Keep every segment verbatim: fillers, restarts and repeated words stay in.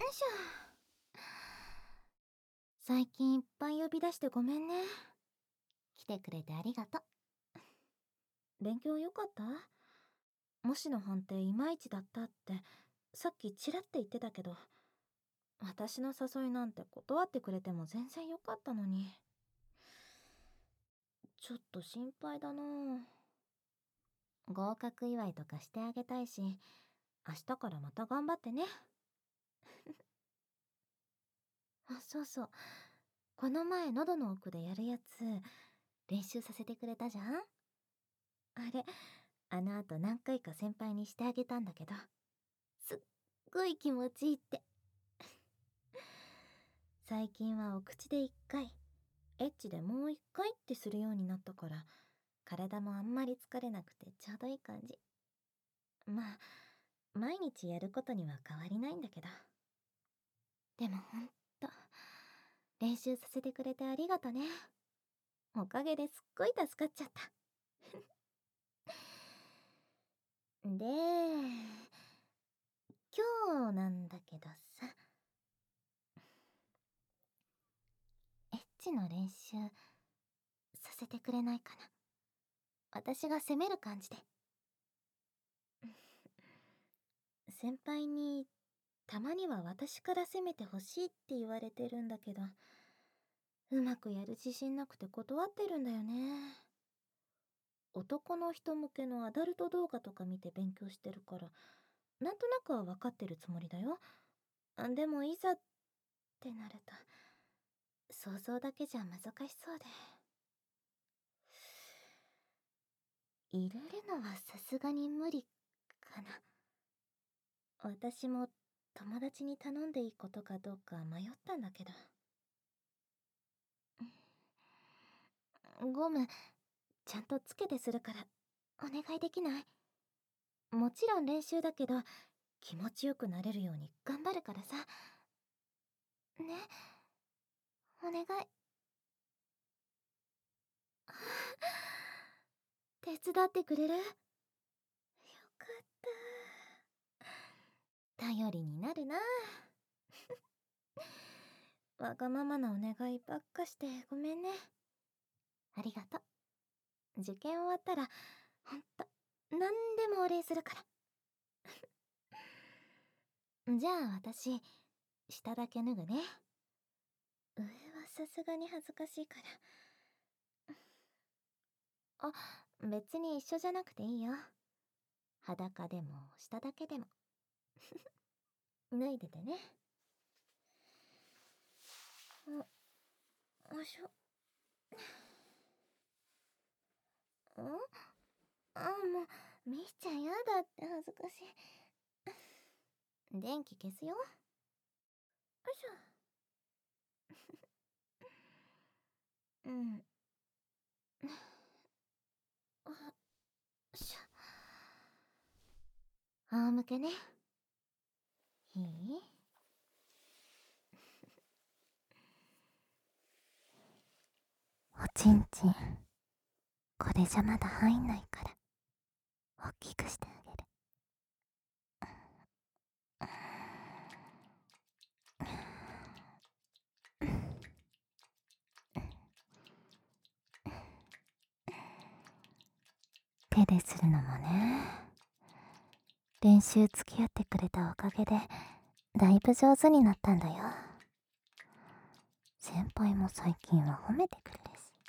いしょ。最近いっぱい呼び出してごめんね。来てくれてありがとう。勉強良かった？模試の判定いまいちだったってさっきちらって言ってたけど、私の誘いなんて断ってくれても全然良かったのに。ちょっと心配だな。合格祝いとかしてあげたいし、明日からまた頑張ってね。あ、そうそう。この前喉の奥でやるやつ練習させてくれたじゃん。あれ、あの後何回か先輩にしてあげたんだけど、すっごい気持ちいいって。最近はお口で一回、エッチでもう一回ってするようになったから、体もあんまり疲れなくてちょうどいい感じ。まあ、毎日やることには変わりないんだけど。でもほんと、練習させてくれてありがとね。おかげですっごい助かっちゃった。で、今日なんだけどさ、エッチの練習させてくれないかな。私が責める感じで。先輩にたまには私から責めてほしいって言われてるんだけど、うまくやる自信なくて断ってるんだよね。男の人向けのアダルト動画とか見て勉強してるから、なんとなくは分かってるつもりだよ。あでもいざってなると、想像だけじゃ難しそうで。入れるのはさすがに無理かな。私も友達に頼んでいいことかどうか迷ったんだけど。ゴムちゃんとつけてするからお願いできない？もちろん練習だけど気持ちよくなれるように頑張るからさ。ね、お願い。手伝ってくれる？よかった。頼りになるな。わがままなお願いばっかしてごめんね。ありがとう。受験終わったらほんと何でもお礼するから。じゃあ私下だけ脱ぐね。上はさすがに恥ずかしいから。あ、別に一緒じゃなくていいよ。裸でも下だけでも。脱いでてね。よいしょ。んあ、もうみーちゃんやだって恥ずかしい。電気消すよ。よいしょ。うん。あしょ。仰向けね。いい？おちんちんこれじゃまだ入んないから大きくしてあげる。手でするのもね、練習付き合ってくれたおかげでだいぶ上手になったんだよ。先輩も最近は褒めてくれる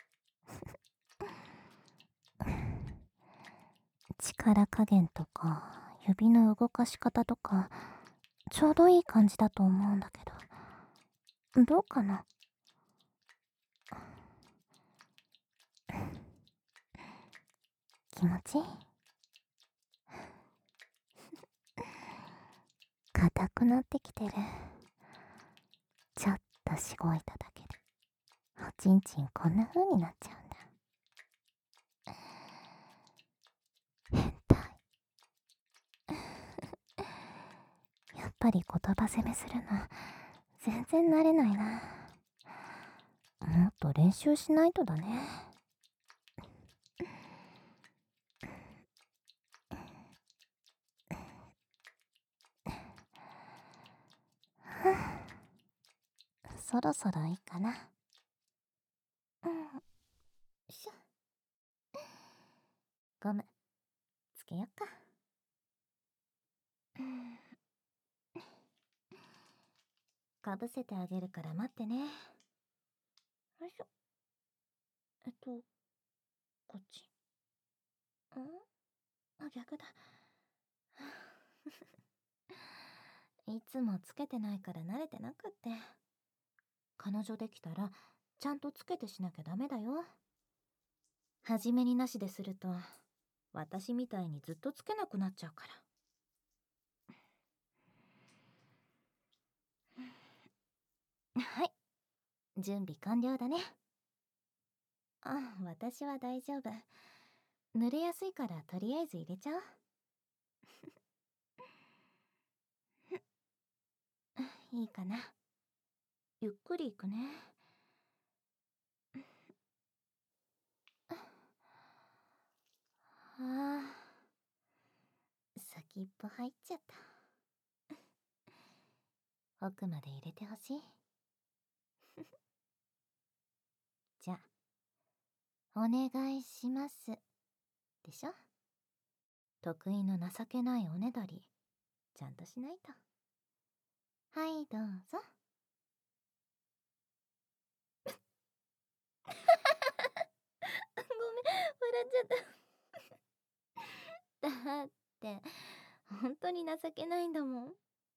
し、力加減とか指の動かし方とかちょうどいい感じだと思うんだけど、どうかな？気持ちいい？硬くなってきてる。ちょっとしごいただけでおちんちんこんな風になっちゃうんだ。変態。やっぱり言葉攻めするの全然慣れないな。もっと練習しないとだね。 そろそろいいかな。うん。しょ。ゴムつけよっか。うん。かぶせてあげるから待ってね。よいしょ。えっとこっち。んあ、逆だ。いつもつけてないから慣れてなくって。彼女できたらちゃんとつけてしなきゃダメだよ。初めになしですると私みたいにずっとつけなくなっちゃうから。はい、準備完了だね。あ、私は大丈夫。濡れやすいからとりあえず入れちゃう。いいかな。ゆっくりいくね。ああ、先っぽ入っちゃった。奥まで入れてほしい。じゃあお願いしますでしょ。得意の情けないおねだりちゃんとしないと。はいどうぞ。ごめん、笑っちゃっただって本当に情けないんだもん。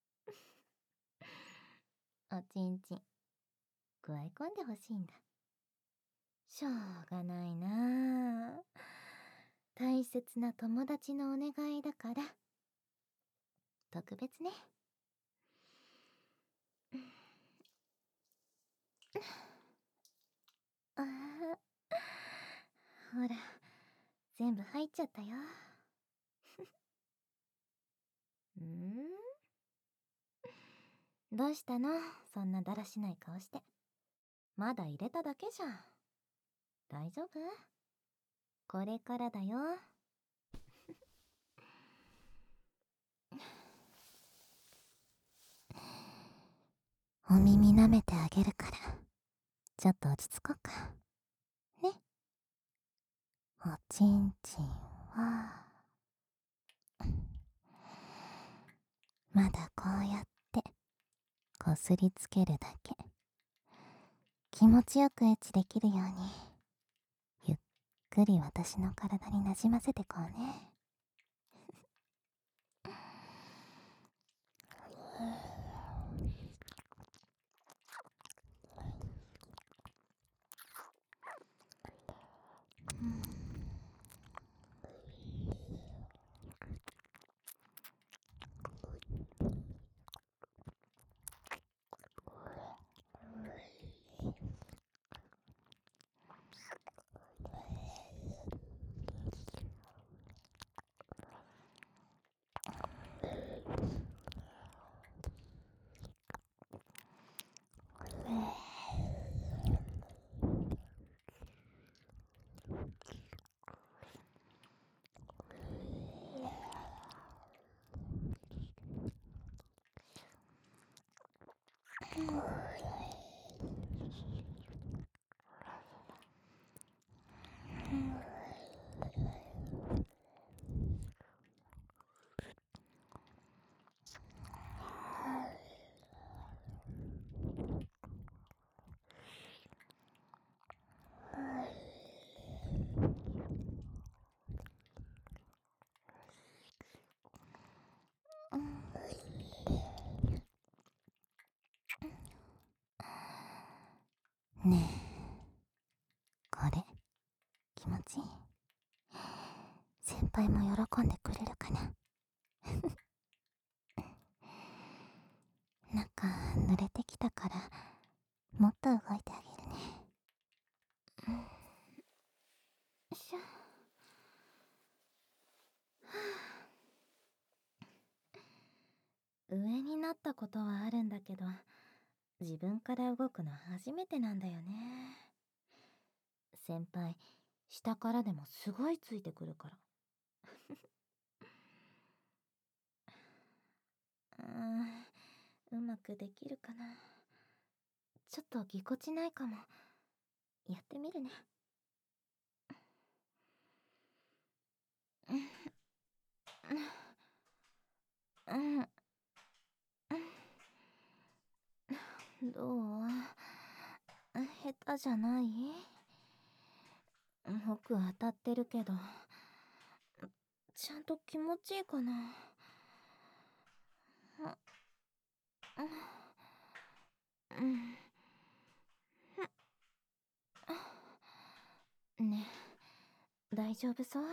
おちんちん加え込んでほしいんだ。しょうがないなあ。大切な友達のお願いだから特別ね。ああ、ほら全部入っちゃったよ。んーどうしたの、そんなだらしない顔して。まだ入れただけじゃん。大丈夫？これからだよ。お耳舐めてあげるからちょっと落ち着こうかね。おちんちんはまだこうやってこすりつけるだけ。気持ちよくエッチできるようにゆっくり私の体になじませてこうね。ねえ、これ気持ちいい？先輩も喜んでくれるかな。中濡れてきたからもっと動いてあげるね。うん、よいしょ。上になったことはあるんだけど自分から動くの初めてなんだよね。先輩下からでもすごいついてくるから。うーん、うまくできるかな。 ちょっとぎこちないかも。やってみるね。うん、うん、どう？下手じゃない？僕当たってるけど、ちゃんと気持ちいいかな。うん。ねえ、大丈夫そう？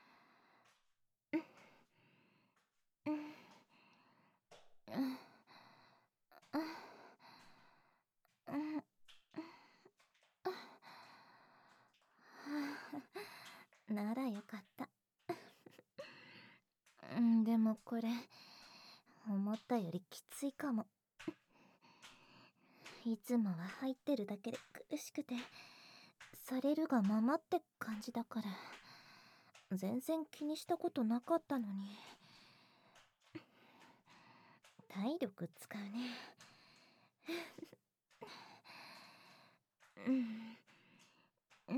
うん、うん、うん、ならよかった。うん、でもこれ、思ったよりきついかも。いつもは入ってるだけで苦しくて、されるがままって感じだから、全然気にしたことなかったのに。体力使うね。うん。うん。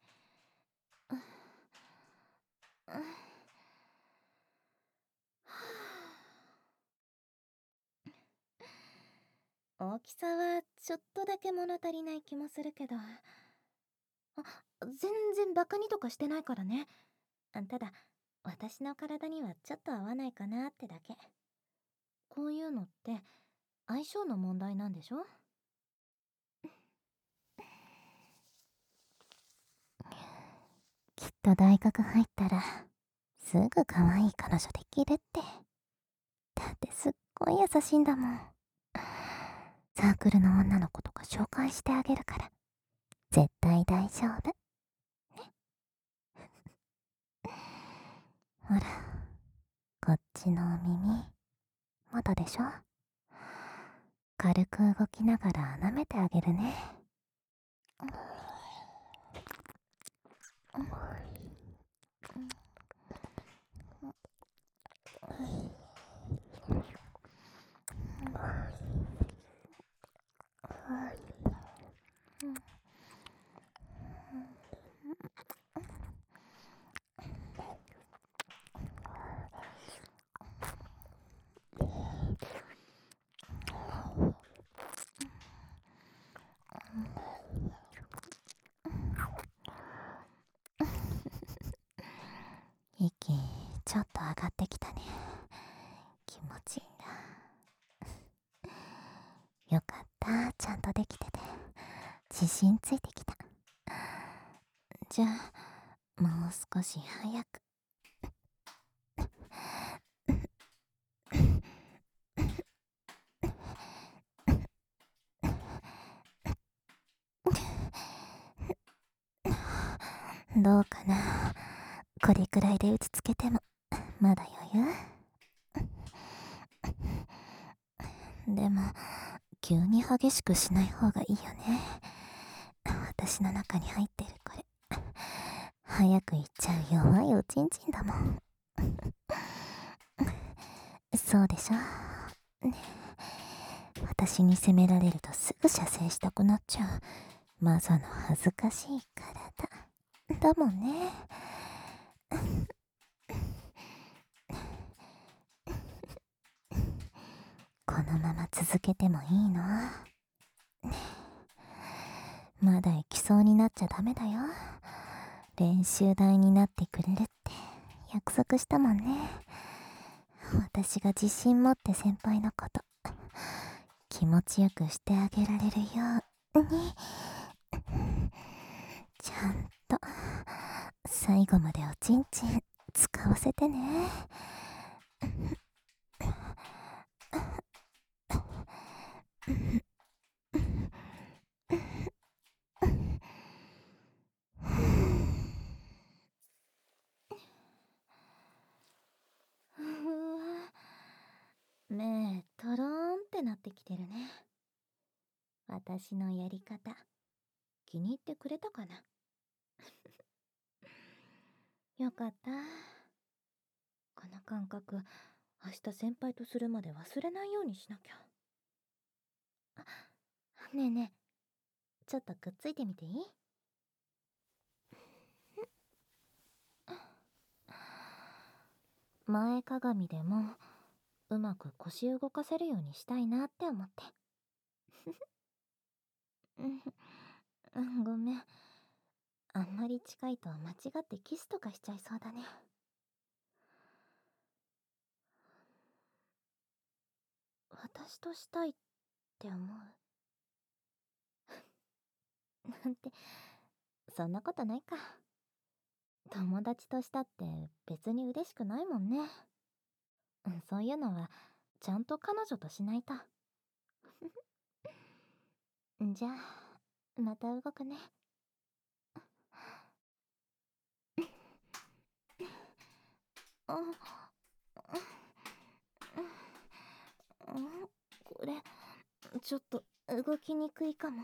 大きさはちょっとだけ物足りない気もするけど、あ、全然バカにとかしてないからね。あ、ただ、私の体にはちょっと合わないかなってだけ。こういうのって相性の問題なんでしょ？きっと大学入ったらすぐ可愛い彼女できるって。だってすっごい優しいんだもん。サークルの女の子とか紹介してあげるから、絶対大丈夫。ほら、こっちのお耳、まだでしょ？軽く動きながら舐めてあげるね。息ちょっと上がってきたね。気持ちいいんだ。よかった、ちゃんとできてて自信ついてきた。じゃあもう少し早く。どうかな、これくらいで打ちつけてもまだ余裕？でも急に激しくしない方がいいよね。私の中に入ってるこれ、早く行っちゃう弱いおちんちんだもん。そうでしょね。私に責められるとすぐ射精したくなっちゃうマザの恥ずかしい体だもんね。このまま続けてもいいの？ね、まだ行きそうになっちゃダメだよ。練習台になってくれるって約束したもんね。私が自信持って先輩のこと気持ちよくしてあげられるように、ちゃんと最後までおちんちん使わせてね。うわ、目トローンってなってきてるね。私のやり方気に入ってくれたかな？よかった。この感覚明日先輩とするまで忘れないようにしなきゃ。 ねえねえ、ちょっとくっついてみていい？前かがみでもうまく腰動かせるようにしたいなって思って。うんうん、ごめん。あんまり近いと間違ってキスとかしちゃいそうだね。私としたいって思う？なんて、そんなことないか。友達としたって別に嬉しくないもんね。うん、そういうのはちゃんと彼女としないと。じゃあまた動くね。あ、うん、これちょっと動きにくいかも。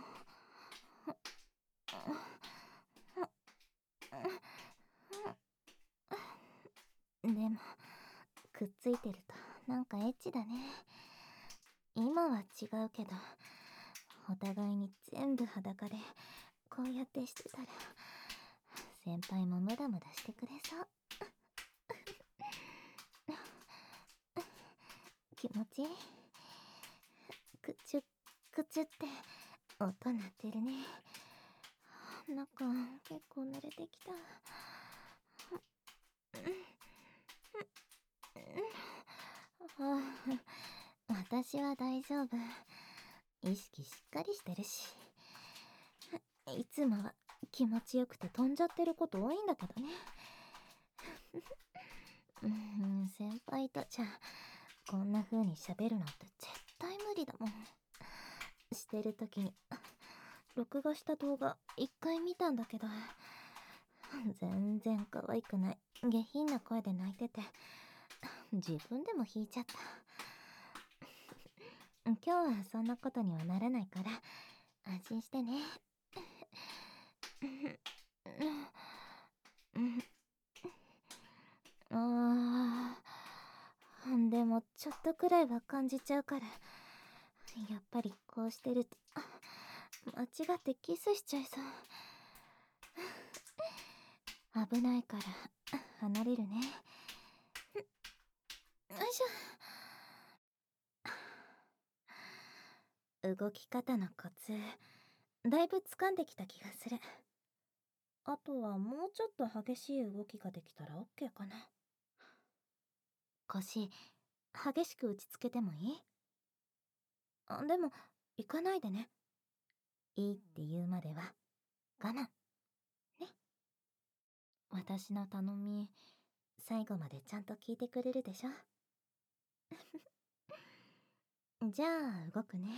でもくっついてるとなんかエッチだね。今は違うけど、お互いに全部裸でこうやってしてたら先輩もムダムダしてくれそう。気持ちいい？くちゅくちゅって音鳴ってるね。なんか結構慣れてきた。ああ、私は大丈夫。意識しっかりしてるし。いつもは気持ちよくて飛んじゃってること多いんだけどね。うん、先輩とじゃこんな風に喋るなんて絶対無理だもん。してる時に録画した動画一回見たんだけど、全然可愛くない下品な声で泣いてて、自分でも引いちゃった。今日はそんなことにはならないから安心してね。あー、でもちょっとくらいは感じちゃうから、やっぱりこうしてると間違ってキスしちゃいそう。危ないから離れるね。よいしょ。動き方のコツだいぶ掴んできた気がする。あとはもうちょっと激しい動きができたら オーケー かな。腰激しく打ちつけてもいい？あ、でも行かないでね。いいって言うまでは我慢ね。私の頼み最後までちゃんと聞いてくれるでしょ？じゃあ動くね。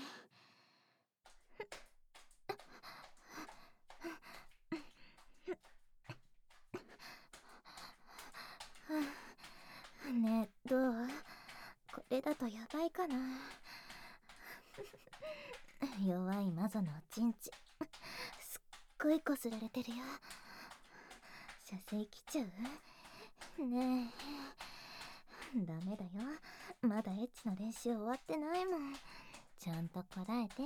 ねえ、どう？これだとやばいかな。弱い魔女のおちんちすっごいこすられてるよ。射精来ちゃう？ねえ、ダメだよ。まだエッチの練習終わってないもん。ちゃんとこらえて。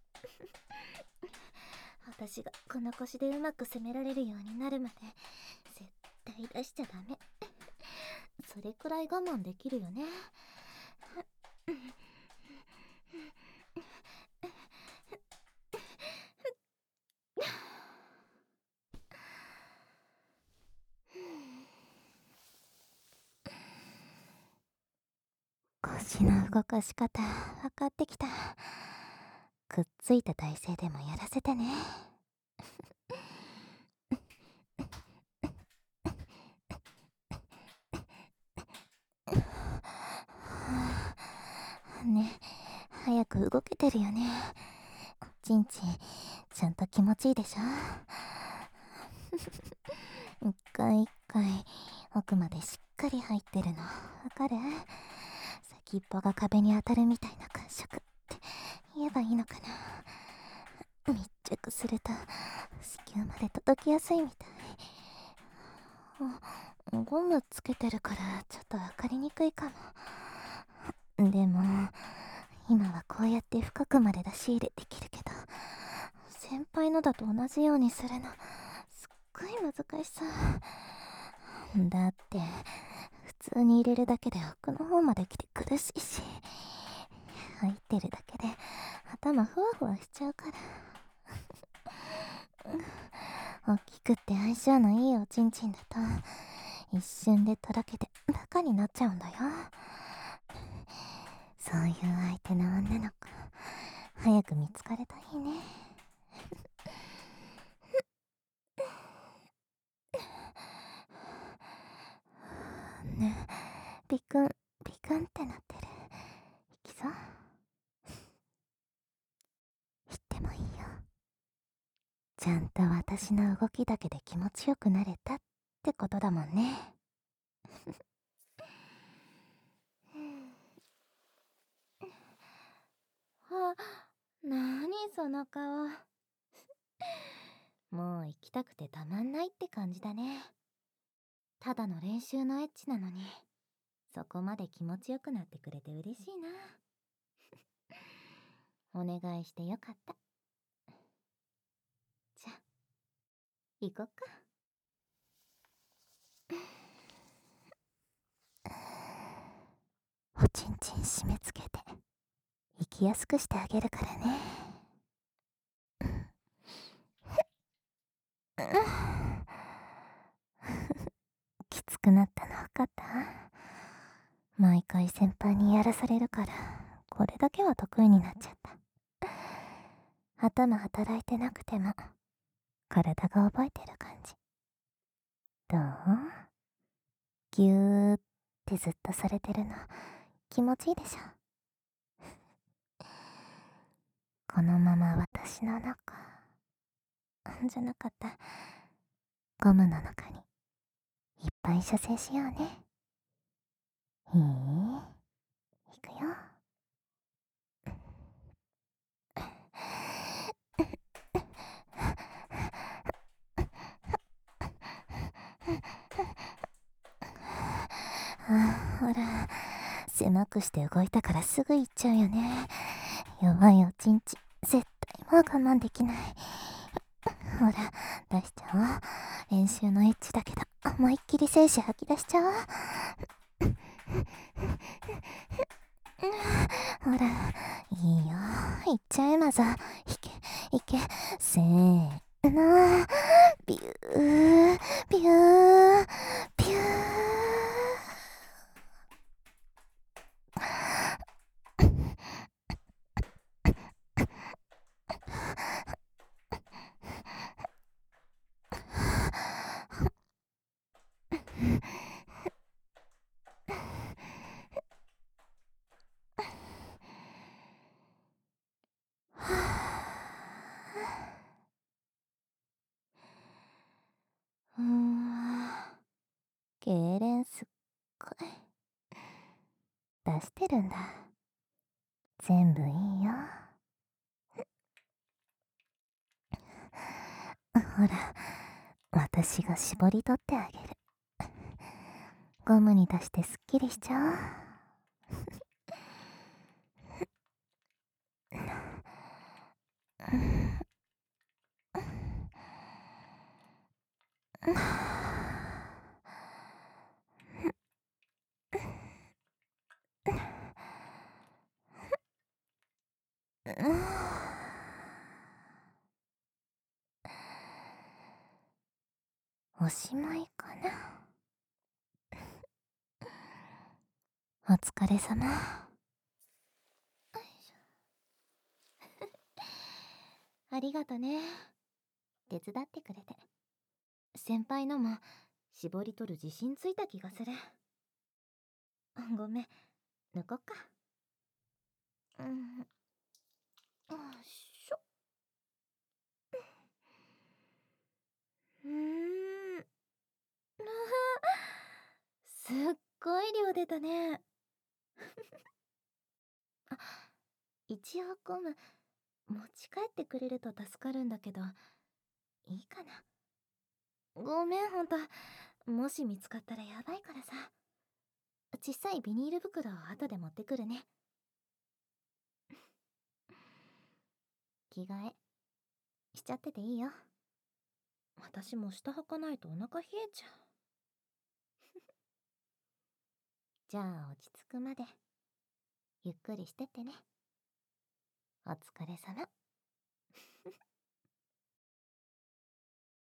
私がこの腰でうまく攻められるようになるまで絶対出しちゃダメ。それくらい我慢できるよね。腰の動かし方分かってきた。くっついた体勢でもやらせてね。ね、早く動けてるよね。ちんちんちゃんと気持ちいいでしょ？一回一回奥までしっかり入ってるのわかる？先っぽが壁に当たるみたいな感触って言えばいいのかな。密着すると子宮まで届きやすいみたい。ゴムつけてるからちょっと分かりにくいかも。でも今はこうやって深くまで出し入れできるけど、 先輩のだと同じようにするのすっごい難しさ。だって普通に入れるだけで奥の方まで来て苦しいし、入ってるだけで頭ふわふわしちゃうから。大きくって相性のいいおちんちんだと一瞬でとろけてバカになっちゃうんだよ。そういう相手の女の子早く見つかるといいね。ねえ、ビクンビクンってなってる。行きそう？行ってもいいよ。ちゃんと私の動きだけで気持ちよくなれたってことだもんね。あ、なにその顔。もう行きたくてたまんないって感じだね。ただの練習のエッチなのに、そこまで気持ちよくなってくれて嬉しいな。お願いしてよかった。じゃ、行こっか。おちんちん締め付けて行きやすくしてあげるからね。きつくなったの分かった？毎回先輩にやらされるからこれだけは得意になっちゃった。頭働いてなくても体が覚えてる感じ。どう？ぎゅーってずっとされてるの気持ちいいでしょ？このまま私の中じゃなかった、ゴムの中にいっぱい射精しようね。いい？いくよ。あ、ほら、狭くして動いたからすぐ行っちゃうよね。弱いおちんち絶対もう我慢できない。ほら、出しちゃおう。練習のエッチだけど思いっきり精子吐き出しちゃおう。ほら、いいよ、いっちゃえまず。いけいけ、せーの、ビュービュービュー。うーん、痙攣すっごい出してるんだ。全部いいよ。ほら、私が絞り取ってあげる。ゴムに出してすっきりしちゃおう。おしまいかな。お疲れ様。ありがとね、手伝ってくれて。先輩のも絞り取る自信ついた気がする。ごめん、抜こっか。うん、よいしょ。うーん、すっごい量出たね。あ、一応ゴム持ち帰ってくれると助かるんだけど、いいかな？ごめん、ほんと。もし見つかったらやばいからさ。小さいビニール袋を後で持ってくるね。着替えしちゃってていいよ。私も下履かないとお腹冷えちゃう。じゃあ落ち着くまでゆっくりしてってね。お疲れ様。